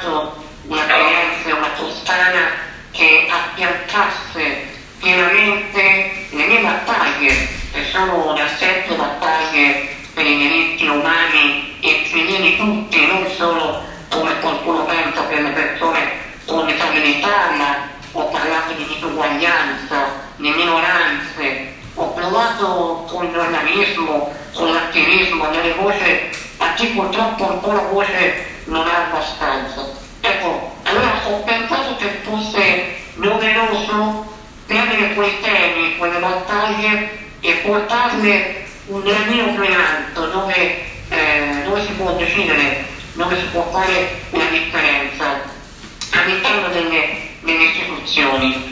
trovato una Firenze, una Toscana che affiancasse pienamente le mie battaglie, che sono da sempre battaglie per i diritti umani e civili tutti, non solo come qualcuno pensa per le persone con disabilità, ma ho parlato di disuguaglianza, di minoranze, ho provato con il giornalismo, con l'attivismo, delle voci a chi purtroppo ancora voce non ha abbastanza. Ecco, allora ho pensato che fosse doveroso prendere quei temi, quelle battaglie e portarle un gradino più in alto, dove si può decidere, dove si può fare la differenza all'interno delle istituzioni.